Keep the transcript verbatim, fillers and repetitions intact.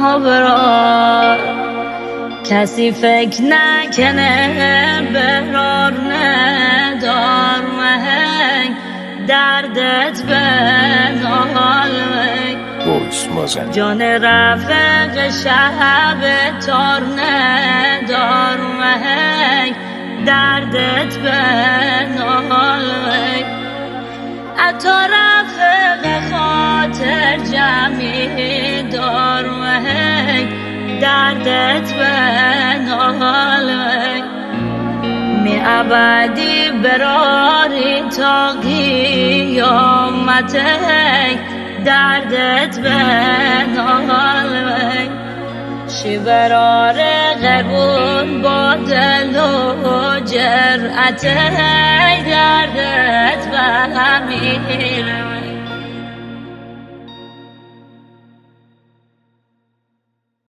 ها برار کسی فکر نکنه برار ندار مهنگ دردت به نال جان رفق شب تار ندار مهنگ دردت به نال عطا رفق خاطر جمعی دار مهنگ دردت به نال می ابدی براری تا قیامت دردت به نال شی برار قربون با دل و جرأت دردت به امیر